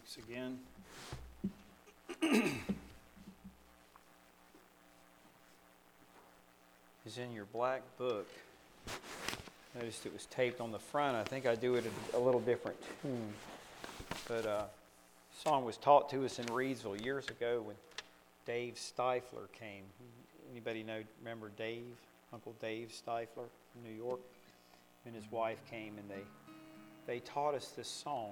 Again. Is in your black book. Noticed it was taped on the front. I think I do it a little different tune. But the song was taught to us in Reedsville years ago when Dave Stifler came. Anybody remember Dave? Uncle Dave Stifler from New York? And his wife came and they taught us this song.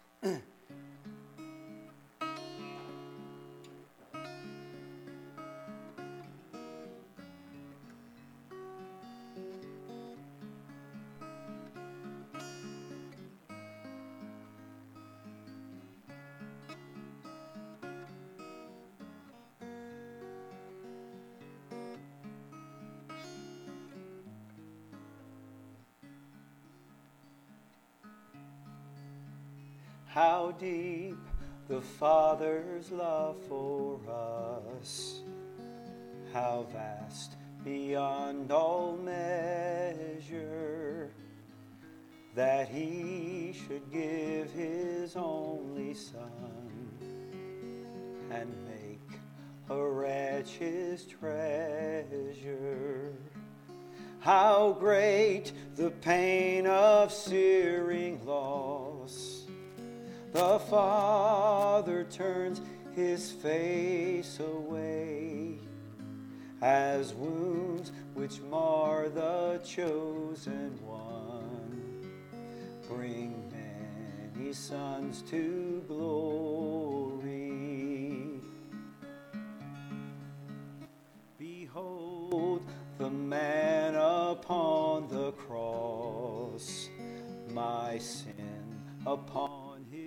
How deep the Father's love for us, how vast beyond all measure, that He should give His only Son and make a wretch His treasure. How great the pain of searing loss! The Father turns His face away, as wounds which mar the chosen one bring many sons to glory. Behold the man upon the cross, my sin upon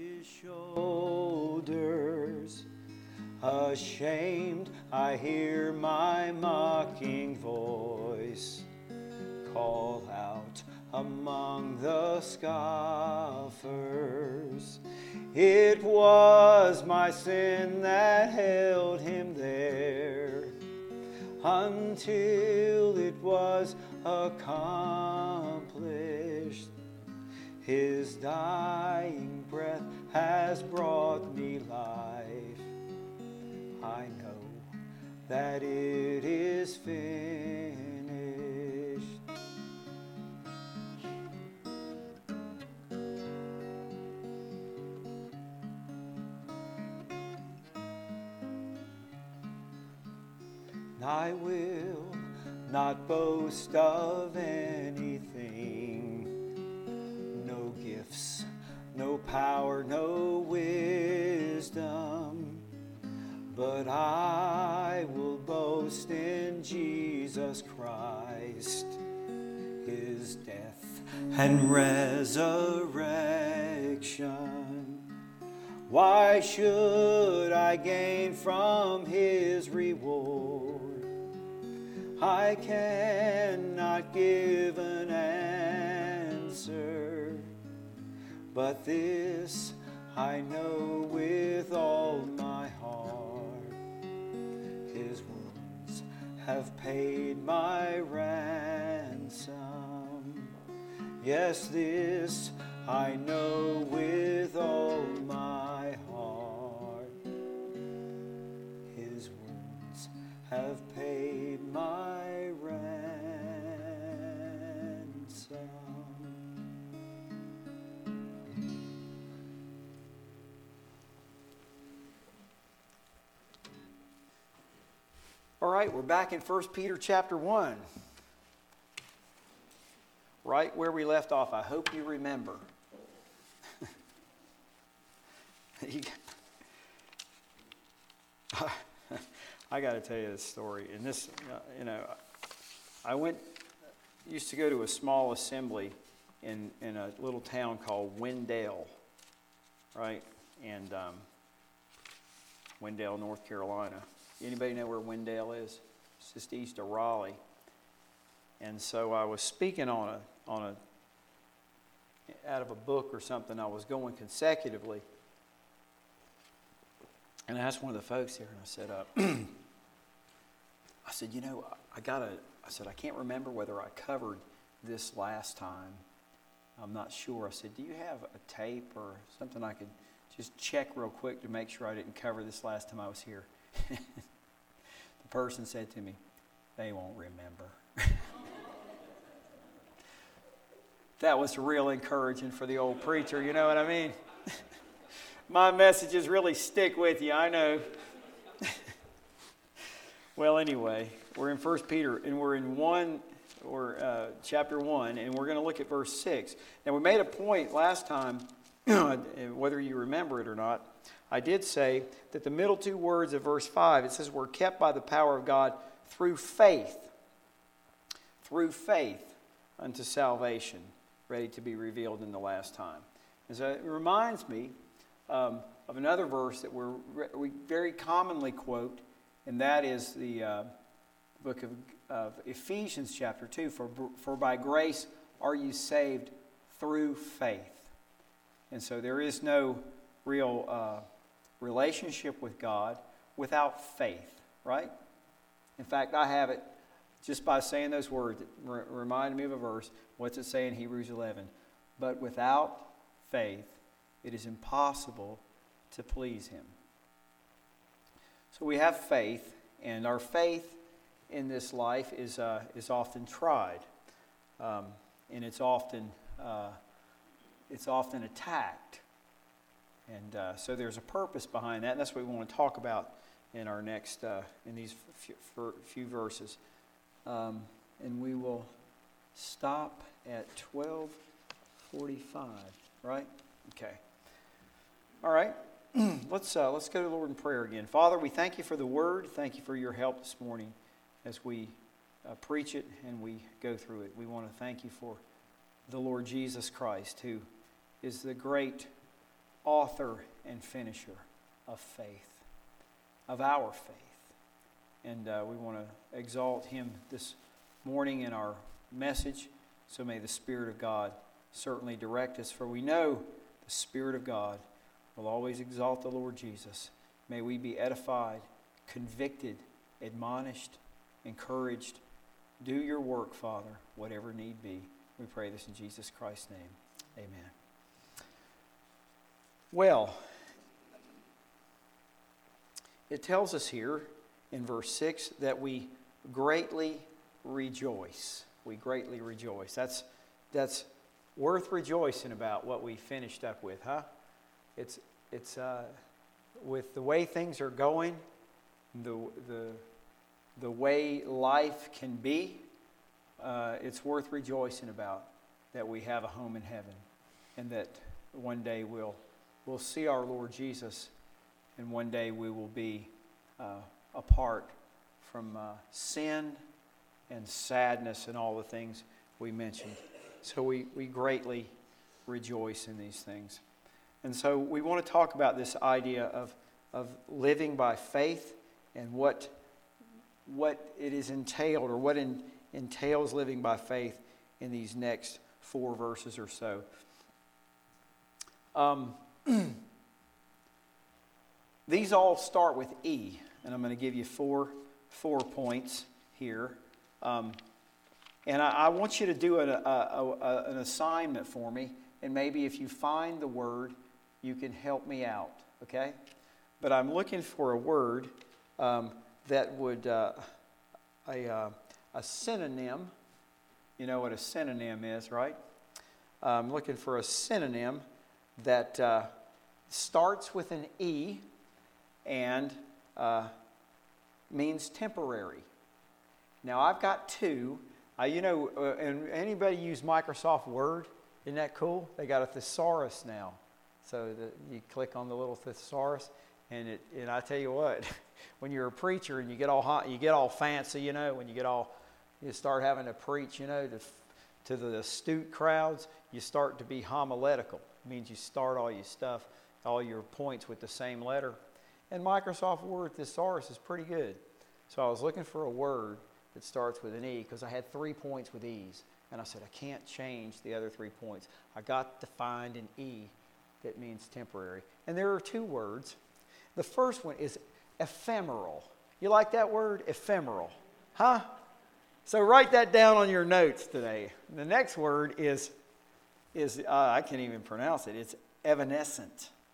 shoulders. Ashamed, I hear my mocking voice call out among the scoffers. It was my sin that held Him there until it was accomplished. His dying breath has brought me life. I know that it is finished. I will not boast of anything, no gifts, no power, no wisdom, but I will boast in Jesus Christ, His death and resurrection. Why should I gain from His reward? I cannot give an answer, but this I know with all my heart: His wounds have paid my ransom. Yes, this I know with all my heart: His wounds have paid my ransom. All right, we're back in 1 Peter chapter 1. Right where we left off. I hope you remember. I got to tell you this story. And this, I used to go to a small assembly in a little town called Wendell, right? And Wendell, North Carolina. Anybody know where Wendell is? It's just east of Raleigh. And so I was speaking on a out of a book or something. I was going consecutively, and I asked one of the folks here, and I said, I said, I can't remember whether I covered this last time. I'm not sure. I said, do you have a tape or something I could just check real quick to make sure I didn't cover this last time I was here. The person said to me, they won't remember. That was real encouraging for the old preacher, you know what I mean? My messages really stick with you, I know. Well, anyway, we're in 1 Peter, and we're in chapter 1, and we're going to look at verse 6. Now, we made a point last time, whether you remember it or not, I did say that the middle two words of verse 5, it says, we're kept by the power of God through faith unto salvation, ready to be revealed in the last time. And so it reminds me of another verse that we very commonly quote, and that is the book of Ephesians chapter 2, for by grace are you saved through faith. And so there is no real relationship with God without faith, right? In fact, I have it just by saying those words. It reminded me of a verse. What's it say in Hebrews 11? But without faith, it is impossible to please Him. So we have faith, and our faith in this life is often tried, and it's often attacked, and so there's a purpose behind that, and that's what we want to talk about in our next in these few verses, and we will stop at 12:45. Right? Okay. All right. Let's go to the Lord in prayer again. Father, we thank you for the word. Thank you for your help this morning as we preach it and we go through it. We want to thank you for the Lord Jesus Christ, who is the great author and finisher of faith, of our faith. And we want to exalt him this morning in our message. So may the Spirit of God certainly direct us, for we know the Spirit of God will always exalt the Lord Jesus. May we be edified, convicted, admonished, encouraged. Do your work, Father, whatever need be. We pray this in Jesus Christ's name. Amen. Well, it tells us here in verse 6 that we greatly rejoice. We greatly rejoice. That's worth rejoicing about, what we finished up with, huh? It's with the way things are going, the way life can be, it's worth rejoicing about that we have a home in heaven, and that one day we'll see our Lord Jesus, and one day we will be apart from sin and sadness and all the things we mentioned. So we greatly rejoice in these things. And so we want to talk about this idea of living by faith and what it is entailed, or what entails living by faith in these next 4 verses or so. These all start with E, and I'm going to give you four points here. And I want you to do an assignment for me, and maybe if you find the word, you can help me out, okay? But I'm looking for a word that would, a synonym. You know what a synonym is, right? I'm looking for a synonym that starts with an E and means temporary. Now, I've got 2. And anybody use Microsoft Word? Isn't that cool? They got a thesaurus now. So you click on the little thesaurus, and I tell you what, when you're a preacher and you get all hot, you get all fancy, when you start having to preach, to the astute crowds, you start to be homiletical. It means you start all your stuff, all your points with the same letter. And Microsoft Word thesaurus is pretty good. So I was looking for a word that starts with an E, because I had 3 points with E's. And I said, I can't change the other 3 points. I got to find an E that means temporary. And there are 2 words. The first one is ephemeral. You like that word? Ephemeral. Huh? So write that down on your notes today. The next word is I can't even pronounce it. It's evanescent.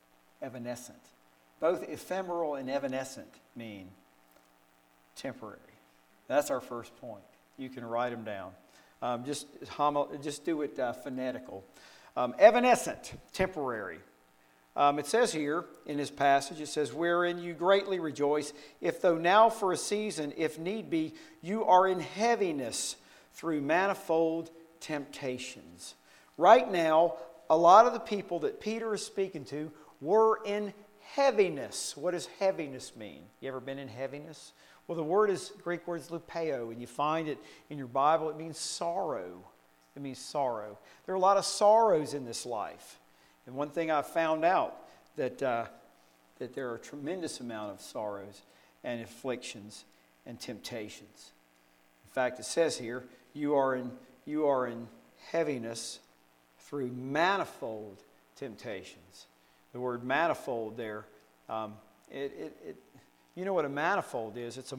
evanescent. Both ephemeral and evanescent mean temporary. That's our first point. You can write them down. Just do it phonetical. Evanescent, temporary. It says here in this passage, it says, wherein you greatly rejoice, if though now for a season, if need be, you are in heaviness through manifold temptations. Right now, a lot of the people that Peter is speaking to were in heaviness. What does heaviness mean? You ever been in heaviness? Well, the Greek word is lupeo, and you find it in your Bible. It means sorrow. It means sorrow. There are a lot of sorrows in this life. And one thing I found out, that there are a tremendous amount of sorrows and afflictions and temptations. In fact, it says here, you are in heaviness through manifold temptations. The word manifold there, you know what a manifold is? It's a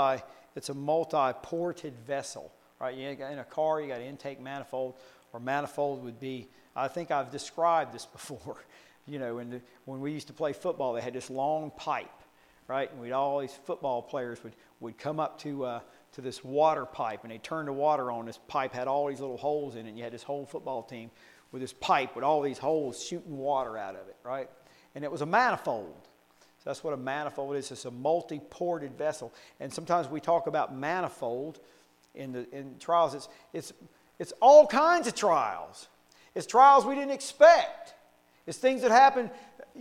multi-ported vessel, right? In a car, you got an intake manifold, or manifold would be, I think I've described this before. When we used to play football, they had this long pipe, right? And all these football players would come up to this water pipe, and they turned the water on. This pipe had all these little holes in it, and you had this whole football team with this pipe with all these holes shooting water out of it, right? And it was a manifold. So that's what a manifold is. It's a multi-ported vessel. And sometimes we talk about manifold in trials. It's all kinds of trials. It's trials we didn't expect. It's things that happened,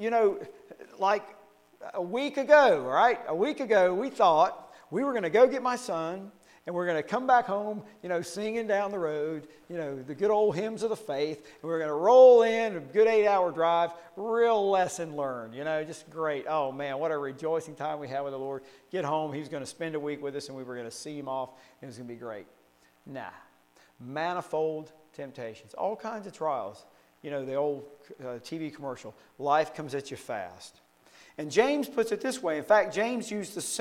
like a week ago, right? A week ago, we thought we were going to go get my son, and we're going to come back home, singing down the road, the good old hymns of the faith. And we're going to roll in, a good 8-hour drive, real lesson learned, just great. Oh, man, what a rejoicing time we had with the Lord. Get home, he was going to spend a week with us, and we were going to see him off, and it was going to be great. Nah. Manifold temptations, all kinds of trials. The old TV commercial, life comes at you fast. And James puts it this way. In fact, James uses the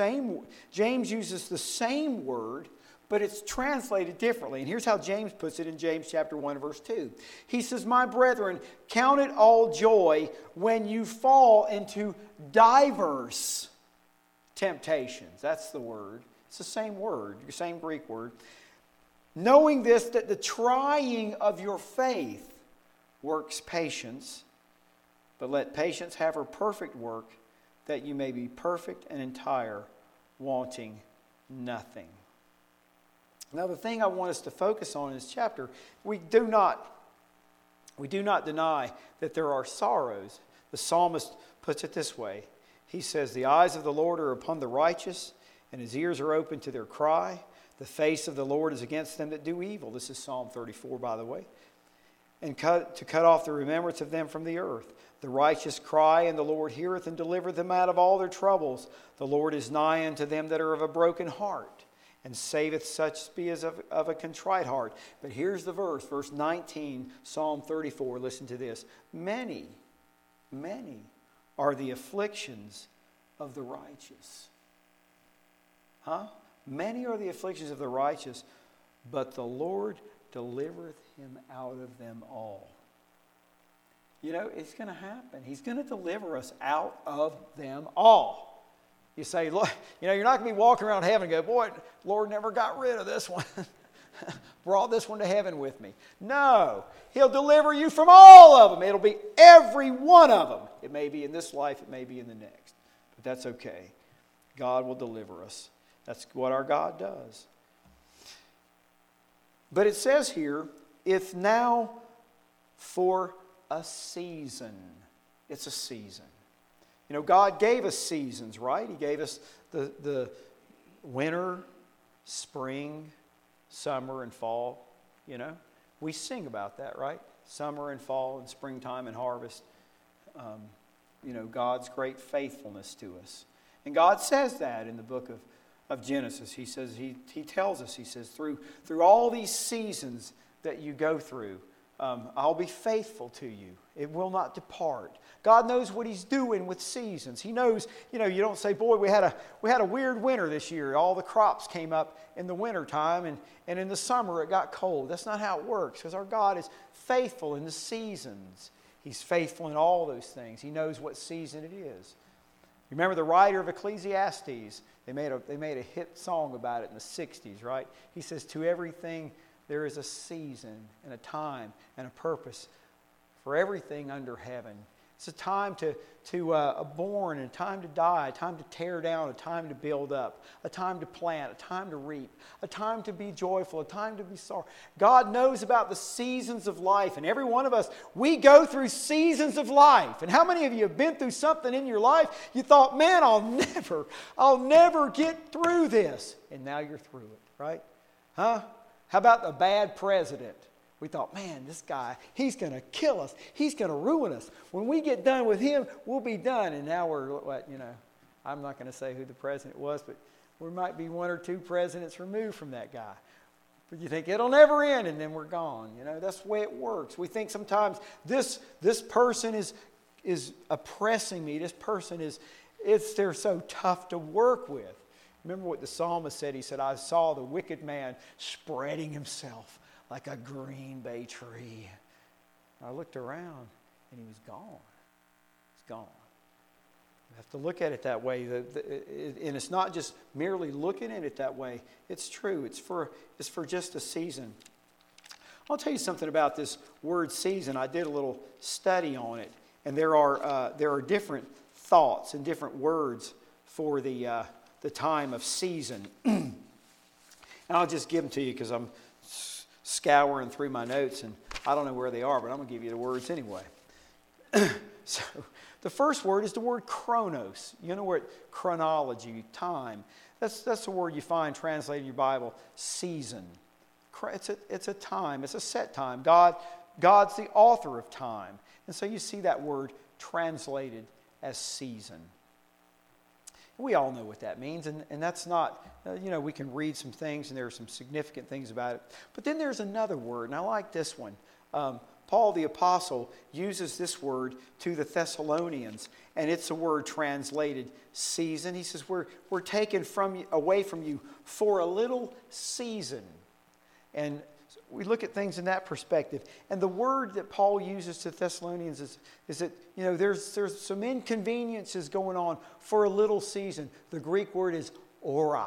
same word, but it's translated differently. And here's how James puts it in James chapter 1, verse 2. He says, my brethren, count it all joy when you fall into diverse temptations. That's the word. It's the same word, the same Greek word. Knowing this, that the trying of your faith works patience, but let patience have her perfect work, that you may be perfect and entire, wanting nothing. Now, the thing I want us to focus on in this chapter, we do not deny that there are sorrows. The psalmist puts it this way. He says, the eyes of the Lord are upon the righteous, and his ears are open to their cry. The face of the Lord is against them that do evil. This is Psalm 34, by the way. And to cut off the remembrance of them from the earth. The righteous cry, and the Lord heareth and delivereth them out of all their troubles. The Lord is nigh unto them that are of a broken heart, and saveth such be as of a contrite heart. But here's the verse 19, Psalm 34. Listen to this. Many are the afflictions of the righteous. Many are the afflictions of the righteous, but the Lord delivereth him out of them all. It's going to happen. He's going to deliver us out of them all. You say, look, you're not going to be walking around heaven and go, boy, Lord never got rid of this one. Brought this one to heaven with me. No, he'll deliver you from all of them. It'll be every one of them. It may be in this life, it may be in the next. But that's okay. God will deliver us. That's what our God does. But it says here, if now for a season. It's a season. God gave us seasons, right? He gave us the winter, spring, summer, and fall. We sing about that, right? Summer and fall and springtime and harvest. God's great faithfulness to us. And God says that in the book of Genesis. He says, He tells us, He says, through all these seasons that you go through, I'll be faithful to you. It will not depart. God knows what He's doing with seasons. He knows, you don't say, boy, we had a weird winter this year. All the crops came up in the wintertime, and in the summer it got cold. That's not how it works, because our God is faithful in the seasons. He's faithful in all those things. He knows what season it is. Remember the writer of Ecclesiastes? They made a hit song about it in the 60s, right? He says, to everything there is a season and a time and a purpose for everything under heaven. It's a time to born, and a time to die, a time to tear down, a time to build up, a time to plant, a time to reap, a time to be joyful, a time to be sorry. God knows about the seasons of life, and every one of us, we go through seasons of life. And how many of you have been through something in your life you thought, man, I'll never get through this, and now you're through it, right? Huh? How about the bad president? We thought, man, this guy, he's going to kill us. He's going to ruin us. When we get done with him, we'll be done. And now we're, I'm not going to say who the president was, but we might be one or two presidents removed from that guy. But you think, it'll never end, and then we're gone. That's the way it works. We think sometimes this person is oppressing me. This person they're so tough to work with. Remember what the psalmist said? He said, I saw the wicked man spreading himself like a green bay tree. I looked around and he was gone. He's gone. You have to look at it that way. And it's not just merely looking at it that way. It's true. It's for just a season. I'll tell you something about this word season. I did a little study on it. And there are different thoughts and different words for the time of season. And I'll just give them to you because I'm scouring through my notes, and I don't know where they are, but I'm going to give you the words anyway. So, the first word is the word chronos. You know what? Chronology, time. That's the word you find translated in your Bible. Season. It's a time. It's a set time. God's the author of time. And so you see that word translated as season. We all know what that means, and that's not, we can read some things, and there are some significant things about it. But then there's another word, and I like this one. Paul the Apostle uses this word to the Thessalonians, and it's a word translated season. He says, we're taken away from you for a little season. And we look at things in that perspective. And the word that Paul uses to Thessalonians is that, there's some inconveniences going on for a little season. The Greek word is ora.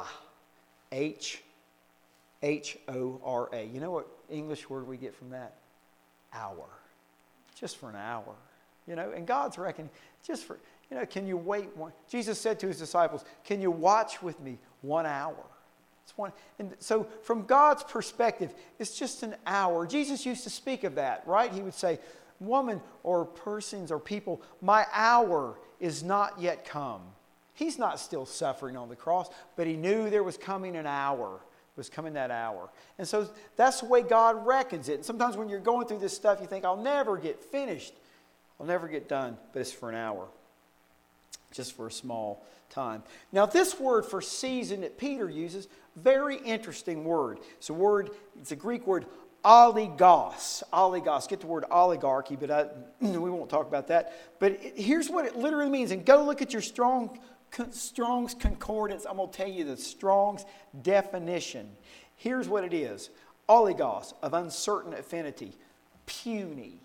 H-O-R-A. You know what English word we get from that? Hour. Just for an hour. And God's reckoning, just for, can you wait one? Jesus said to his disciples, can you watch with me 1 hour? And so from God's perspective, it's just an hour. Jesus used to speak of that, right? He would say, woman or persons or people, my hour is not yet come. He's not still suffering on the cross, but he knew there was coming an hour. It was coming that hour. And so that's the way God reckons it. And sometimes when you're going through this stuff, you think, I'll never get finished. I'll never get done. But it's for an hour. Just for a small time. Now this word for season that Peter uses, very interesting word. It's a Greek word, oligos. Oligos. Get the word oligarchy, but we won't talk about that. But here's what it literally means. And go look at your Strong's Concordance. I'm going to tell you the Strong's definition. Here's what it is. Oligos, of uncertain affinity. Puny.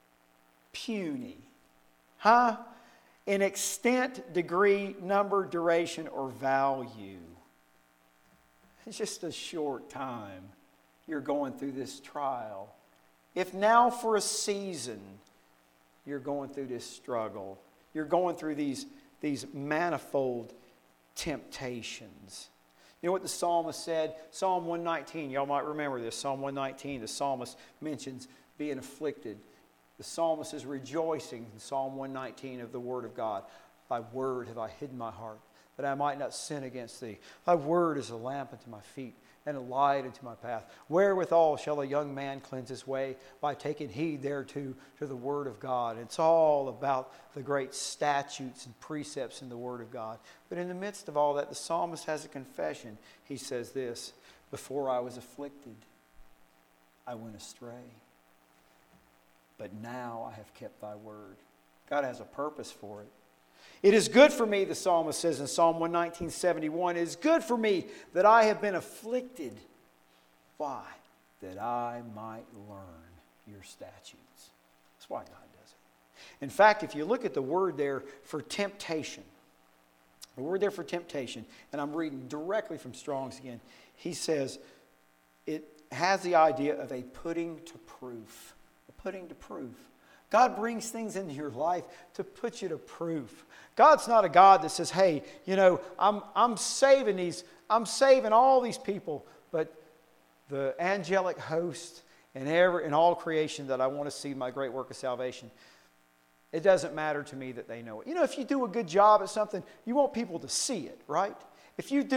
Huh? In extent, degree, number, duration, or value. It's just a short time you're going through this trial. If now for a season you're going through this struggle, you're going through these manifold temptations. You know what the psalmist said? Psalm 119, y'all might remember this. Psalm 119, the psalmist mentions being afflicted. The psalmist is rejoicing in Psalm 119 of the Word of God. Thy word have I hidden my heart, that I might not sin against thee. Thy word is a lamp unto my feet, and a light unto my path. Wherewithal shall a young man cleanse his way? By taking heed thereto to the Word of God. It's all about the great statutes and precepts in the Word of God. But in the midst of all that, the psalmist has a confession. He says this, before I was afflicted, I went astray. But now I have kept thy word. God has a purpose for it. It is good for me, the psalmist says in Psalm 119:71, it is good for me that I have been afflicted. Why? That I might learn your statutes. That's why God does it. In fact, if you look at the word there for temptation, the word there for temptation, and I'm reading directly from Strong's again, he says it has the idea of a putting to proof. A putting to proof. God brings things into your life to put you to proof. God's not a God that says, hey, I'm saving all these people, but the angelic host and all creation that I want to see my great work of salvation, it doesn't matter to me that they know it. If you do a good job at something, you want people to see it, right? If you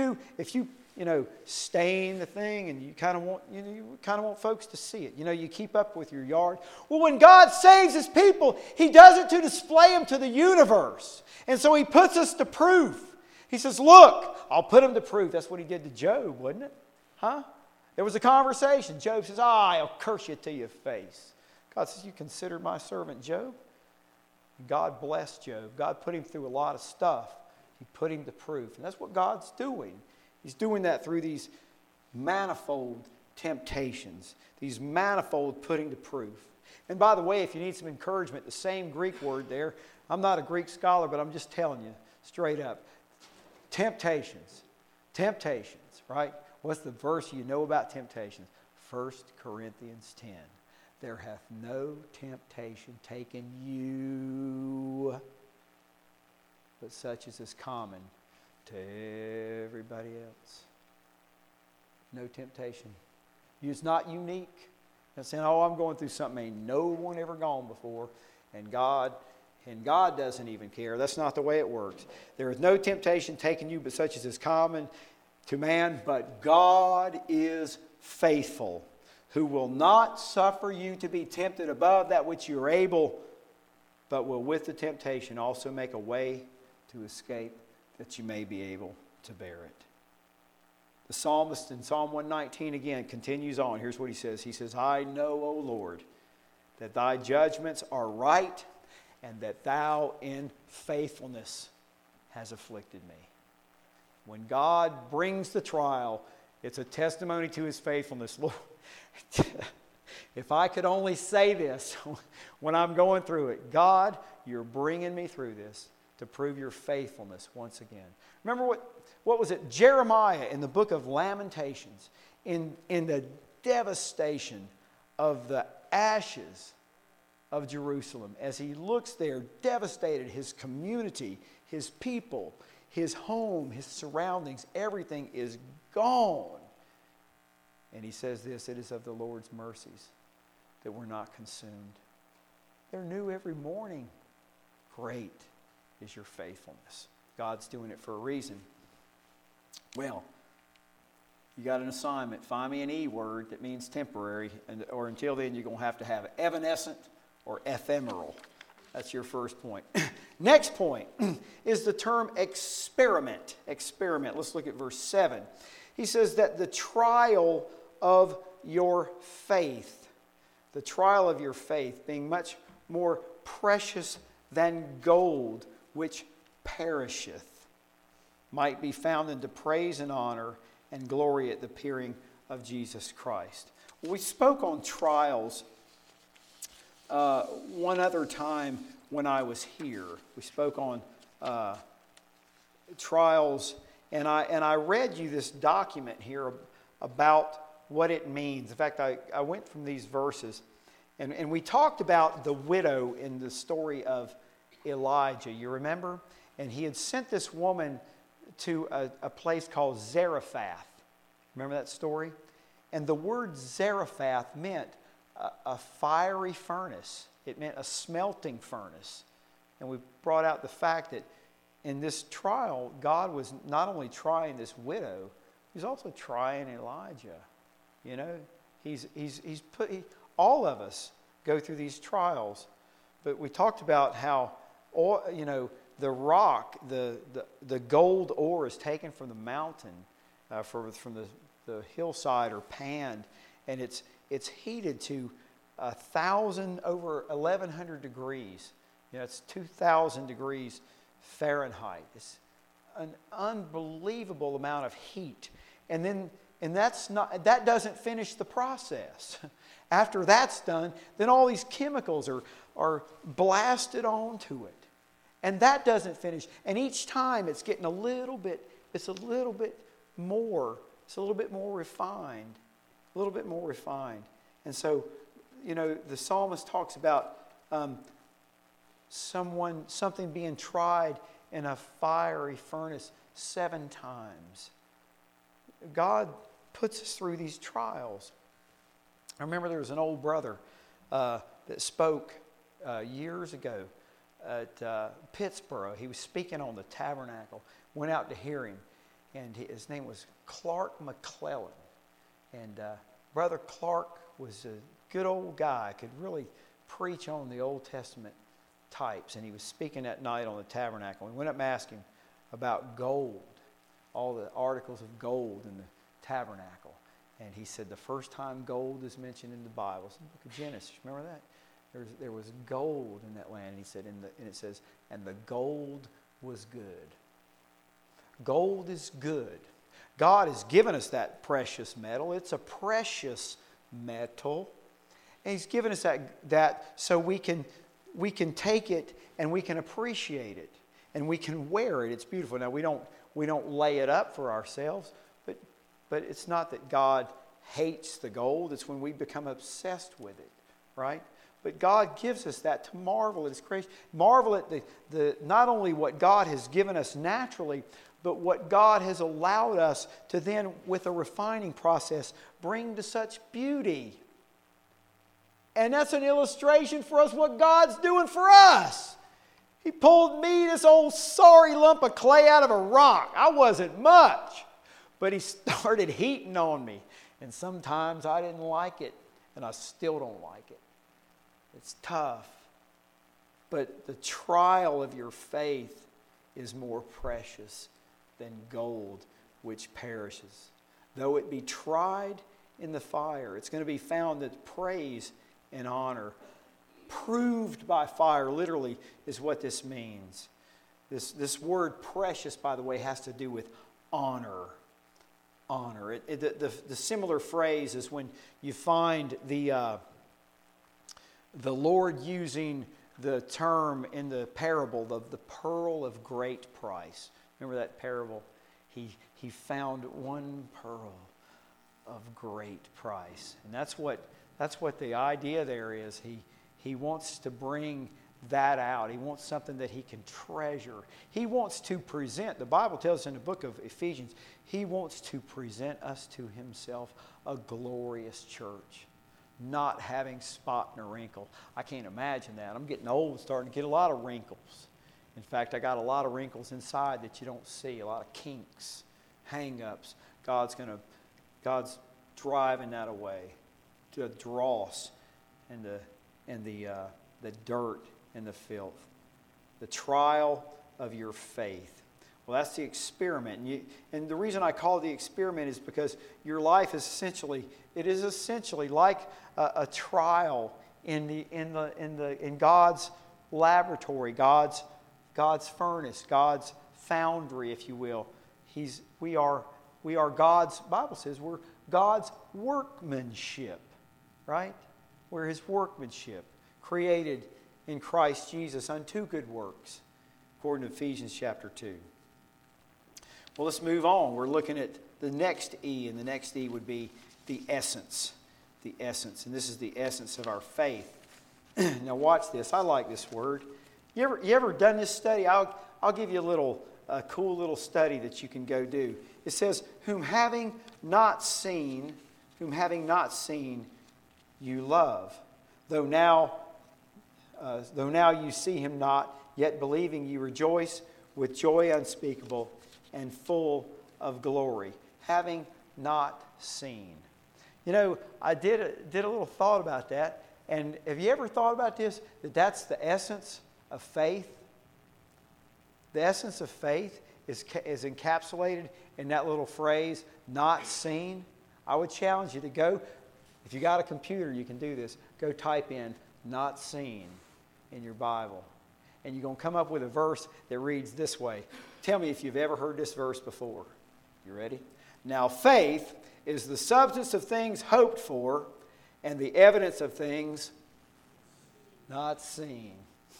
stain the thing and you kind of want folks to see it. You keep up with your yard. Well, when God saves His people, He does it to display them to the universe. And so He puts us to proof. He says, look, I'll put them to proof. That's what He did to Job, wasn't it? Huh? There was a conversation. Job says, I'll curse you to your face. God says, you consider my servant Job? God blessed Job. God put him through a lot of stuff. He put him to proof. And that's what God's doing. He's doing that through these manifold temptations, these manifold putting to proof. And by the way, if you need some encouragement, the same Greek word there, I'm not a Greek scholar, but I'm just telling you straight up. Temptations, right? What's the verse you know about temptations? 1 Corinthians 10. There hath no temptation taken you, but such as is common to everybody else. No temptation. It's not unique. You're saying, I'm going through something ain't no one ever gone before, and God doesn't even care. That's not the way it works. There is no temptation taken you, but such as is common to man, but God is faithful, who will not suffer you to be tempted above that which you are able, but will with the temptation also make a way to escape, that you may be able to bear it. The psalmist in Psalm 119 again continues on. Here's what he says. He says, I know, O Lord, that thy judgments are right, and that thou in faithfulness has afflicted me. When God brings the trial, it's a testimony to His faithfulness. Lord, if I could only say this when I'm going through it. God, you're bringing me through this to prove your faithfulness once again. Remember what was it? Jeremiah in the book of Lamentations, in the devastation of the ashes of Jerusalem, as he looks there, devastated, his community, his people, his home, his surroundings, everything is gone. And he says this, it is of the Lord's mercies that we're not consumed. They're new every morning. Great is your faithfulness. God's doing it for a reason. Well, you got an assignment. Find me an E word that means temporary, or until then you're going to have evanescent or ephemeral. That's your first point. Next point is the term experiment. Experiment. Let's look at verse 7. He says that the trial of your faith, being much more precious than gold, which perisheth, might be found into praise and honor and glory at the appearing of Jesus Christ. We spoke on trials one other time when I was here. We spoke on trials, and I read you this document here about what it means. In fact, I went from these verses, and we talked about the widow in the story of Elijah. You remember? And he had sent this woman to a place called Zarephath. Remember that story? And the word Zarephath meant a fiery furnace. It meant a smelting furnace. And we brought out the fact that in this trial, God was not only trying this widow, He was also trying Elijah. You know, all of us go through these trials. But we talked about how, the rock, the gold ore is taken from the mountain, from the hillside or panned, and it's heated to 1,000 over 1,100 degrees. It's 2,000 degrees Fahrenheit. It's an unbelievable amount of heat, and then And that doesn't finish the process. After that's done, then all these chemicals are blasted onto it. And that doesn't finish. And each time it's getting a little bit more refined. A little bit more refined. And so, the psalmist talks about something being tried in a fiery furnace 7 times. God puts us through these trials. I remember there was an old brother that spoke years ago at Pittsburgh. He was speaking on the tabernacle. Went out to hear him, and his name was Clark McClellan. And Brother Clark was a good old guy, could really preach on the Old Testament types. And he was speaking that night on the tabernacle. We went up and asked him about gold, all the articles of gold in the tabernacle. And he said the first time gold is mentioned in the Bible, it's in the book of Genesis. Remember that? There was gold in that land. He said, and it says, and the gold was good. Gold is good. God has given us that precious metal. It's a precious metal. And He's given us that so we can take it and we can appreciate it. And we can wear it. It's beautiful. Now, we don't lay it up for ourselves, but it's not that God hates the gold. It's when we become obsessed with it, right? But God gives us that to marvel at His creation. Marvel at not only what God has given us naturally, but what God has allowed us to then, with a refining process, bring to such beauty. And that's an illustration for us what God's doing for us. He pulled me, this old sorry lump of clay, out of a rock. I wasn't much. But He started heating on me. And sometimes I didn't like it. And I still don't like it. It's tough. But the trial of your faith is more precious than gold which perishes. Though it be tried in the fire, it's going to be found that praise and honor, proved by fire, literally, is what this means. This word precious, by the way, has to do with honor. Honor. The similar phrase is when you find the Lord using the term in the parable of the pearl of great price. Remember that parable? He found one pearl of great price. And that's what the idea there is. He wants to bring that out. He wants something that he can treasure. He wants to present, the Bible tells us in the book of Ephesians, He wants to present us to Himself a glorious church, not having spot and a wrinkle. I can't imagine that. I'm getting old and starting to get a lot of wrinkles. In fact, I got a lot of wrinkles inside that you don't see, a lot of kinks, hang-ups. God's driving that away. The dross and the dirt and the filth. The trial of your faith. Well, that's the experiment. And the reason I call it the experiment is because your life is essentially like a trial in God's laboratory, God's furnace, God's foundry, if you will. We are God's, Bible says, we're God's workmanship, right? We're His workmanship, created in Christ Jesus unto good works, according to Ephesians chapter 2. Well, let's move on. We're looking at the next E, and the next E would be the essence. The essence, and this is the essence of our faith. Now watch this. I like this word. You ever done this study? I'll give you a cool little study that you can go do. It says, whom having not seen, you love. Though now you see Him not, yet believing you rejoice with joy unspeakable and full of glory, having not seen. You know, I did a little thought about that. And have you ever thought about this? That's the essence of faith. The essence of faith is encapsulated in that little phrase, not seen. I would challenge you to go, if you got a computer, you can do this. Go type in not seen in your Bible. And you're going to come up with a verse that reads this way. Tell me if you've ever heard this verse before. You ready? Now faith is the substance of things hoped for and the evidence of things not seen.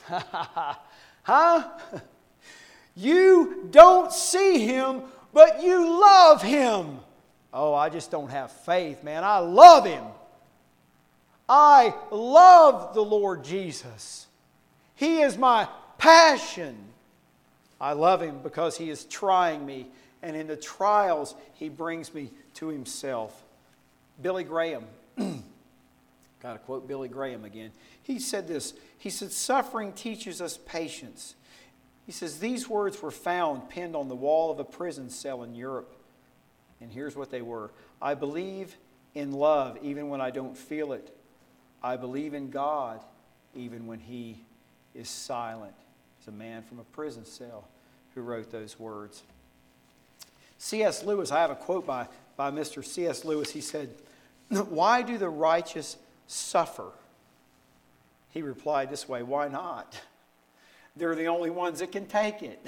Huh? You don't see Him, but you love Him. Oh, I just don't have faith, man. I love Him. I love the Lord Jesus. He is my passion. I love Him because He is trying me, and in the trials He brings me to Himself. Billy Graham, got to quote Billy Graham again. He said this. He said, suffering teaches us patience. He says, these words were found pinned on the wall of a prison cell in Europe. And here's what they were. I believe in love even when I don't feel it. I believe in God even when He is silent. It's a man from a prison cell who wrote those words. C.S. Lewis, I have a quote by Mr. C.S. Lewis. He said, why do the righteous suffer? He replied this way, why not? They're the only ones that can take it.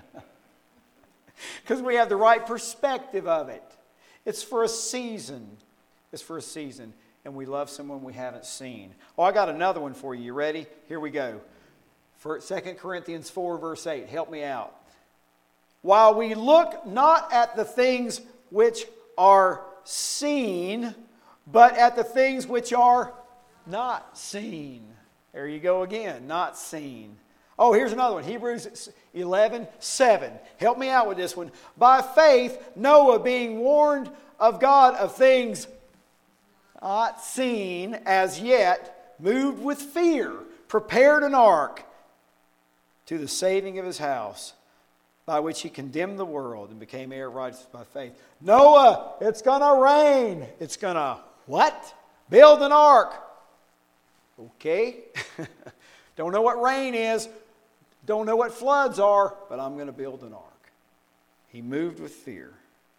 Because we have the right perspective of it. It's for a season. It's for a season. And we love someone we haven't seen. Oh, I got another one for you. You ready? Here we go. For 2 Corinthians 4, verse 8. Help me out. While we look not at the things which are seen, but at the things which are not seen. There you go again. Not seen. Oh, here's another one. Hebrews 11:7. Help me out with this one. By faith, Noah, being warned of God of things not seen as yet, moved with fear, prepared an ark to the saving of his house, by which he condemned the world and became heir righteous by faith. Noah, it's going to rain. It's going to what? Build an ark. Okay. Don't know what rain is. Don't know what floods are, but I'm going to build an ark. He moved with fear,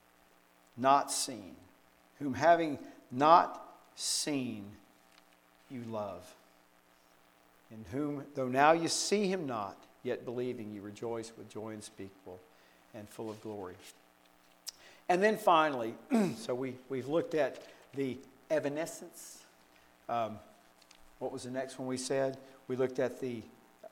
not seen, whom having not seen, you love, in whom, though now you see Him not, yet believing you rejoice with joy unspeakable and full of glory. And then finally, so we've looked at the evanescence. What was the next one we said? We looked at the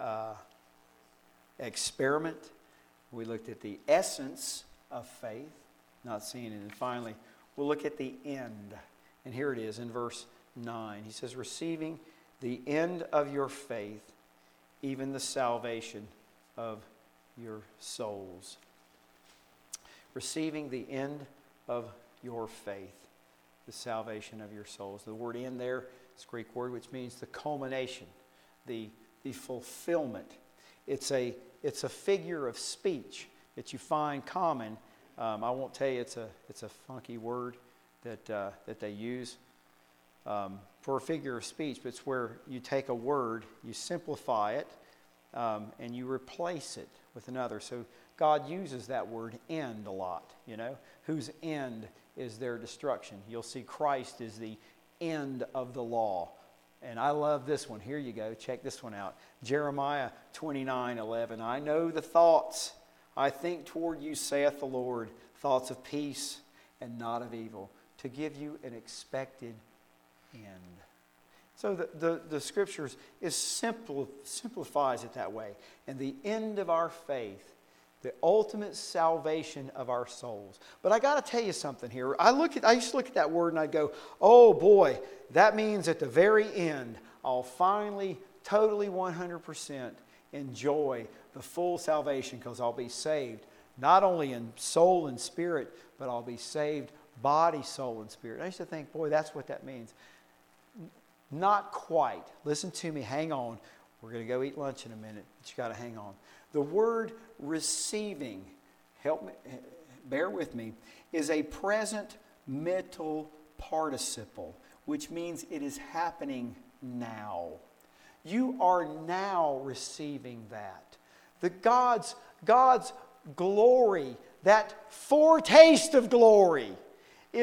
experiment. We looked at the essence of faith, not seeing it. And finally, we'll look at the end. And here it is in verse 9. He says, receiving the end of your faith, even the salvation of your souls. Receiving the end of your faith, the salvation of your souls. The word end there is a Greek word which means the culmination, the fulfillment. It's a figure of speech that you find common. I won't tell you it's a funky word that they use for a figure of speech, but it's where you take a word, you simplify it, and you replace it with another. So God uses that word end a lot, whose end is their destruction. You'll see Christ is the end of the law. And I love this one. Here you go. Check this one out. Jeremiah 29:11. I know the thoughts I think toward you, saith the Lord, thoughts of peace and not of evil, to give you an expected end. So the Scriptures simplifies it that way. And the end of our faith, the ultimate salvation of our souls. But I got to tell you something here. I used to look at that word and I'd go, oh boy, that means at the very end, I'll finally, totally 100% enjoy the full salvation because I'll be saved, not only in soul and spirit, but I'll be saved body, soul, and spirit. I used to think, boy, that's what that means. Not quite. Listen to me. Hang on. We're going to go eat lunch in a minute, but you got to hang on. The word receiving, help me, bear with me, is a present mental participle, which means it is happening now. You are now receiving that. The God's glory, that foretaste of glory, is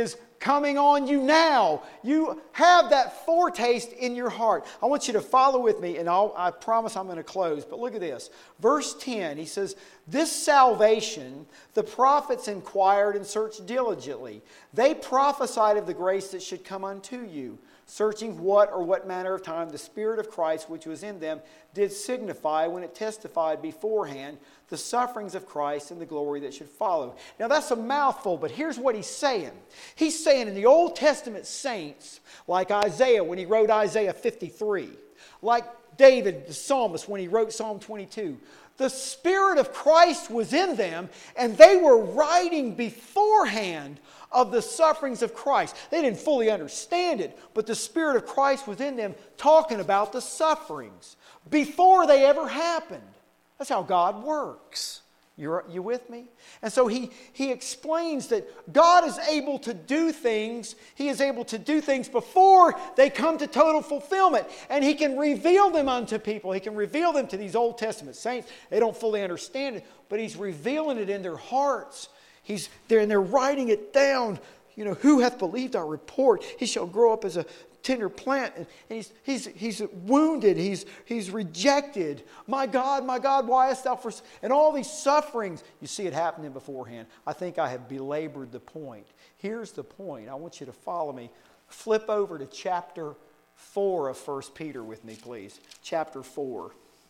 coming on you now. You have that foretaste in your heart. I want you to follow with me, and I promise I'm going to close. But look at this. Verse 10, he says, this salvation the prophets inquired and searched diligently. They prophesied of the grace that should come unto you, searching what manner of time the Spirit of Christ which was in them did signify when it testified beforehand the sufferings of Christ and the glory that should follow. Now that's a mouthful, but here's what he's saying. He's saying in the Old Testament saints, like Isaiah when he wrote Isaiah 53, like David the psalmist when he wrote Psalm 22, the Spirit of Christ was in them, and they were writing beforehand of the sufferings of Christ. They didn't fully understand it, but the Spirit of Christ was in them talking about the sufferings before they ever happened. That's how God works. You with me? And so he explains that God is able to do things. He is able to do things before they come to total fulfillment. And He can reveal them unto people. He can reveal them to these Old Testament saints. They don't fully understand it, but He's revealing it in their hearts. They're writing it down. You know, who hath believed our report? He shall grow up as a tender plant, and he's wounded, he's rejected. My God, why hast thou forsaken? And all these sufferings, you see it happening beforehand. I think I have belabored the point. Here's the point. I want you to follow me. Flip over to chapter 4 of 1 Peter with me, please. Chapter 4.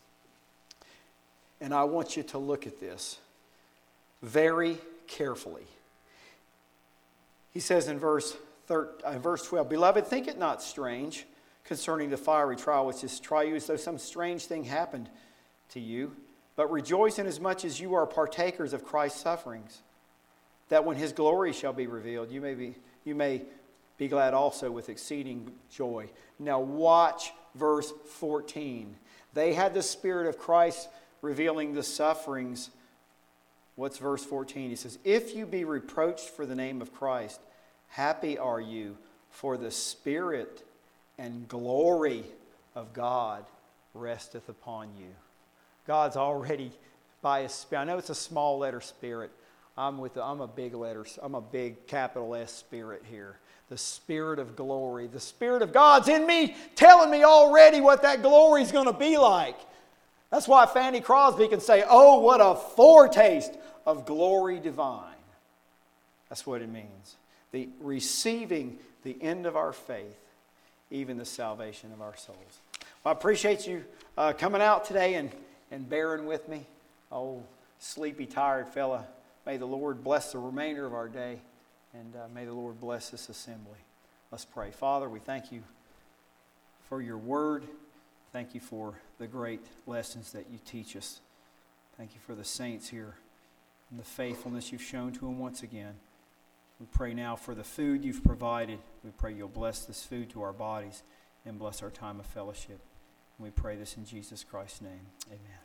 And I want you to look at this very carefully. He says in verse 12, Beloved, think it not strange concerning the fiery trial which is to try you, as though some strange thing happened to you. But rejoice inasmuch as you are partakers of Christ's sufferings, that when His glory shall be revealed, you may be glad also with exceeding joy. Now watch verse 14. They had the Spirit of Christ revealing the sufferings. What's verse 14? He says, If you be reproached for the name of Christ, happy are you, for the Spirit and glory of God resteth upon you. God's already, by His Spirit. I know it's a small letter Spirit. I'm a big capital S Spirit here. The Spirit of glory. The Spirit of God's in me, telling me already what that glory is going to be like. That's why Fanny Crosby can say, oh, what a foretaste of glory divine. That's what it means. The receiving the end of our faith, even the salvation of our souls. Well, I appreciate you coming out today and bearing with me. Oh, sleepy, tired fella. May the Lord bless the remainder of our day, and may the Lord bless this assembly. Let's pray. Father, we thank You for Your word. Thank You for the great lessons that You teach us. Thank You for the saints here and the faithfulness You've shown to them once again. We pray now for the food You've provided. We pray You'll bless this food to our bodies and bless our time of fellowship. And we pray this in Jesus Christ's name. Amen.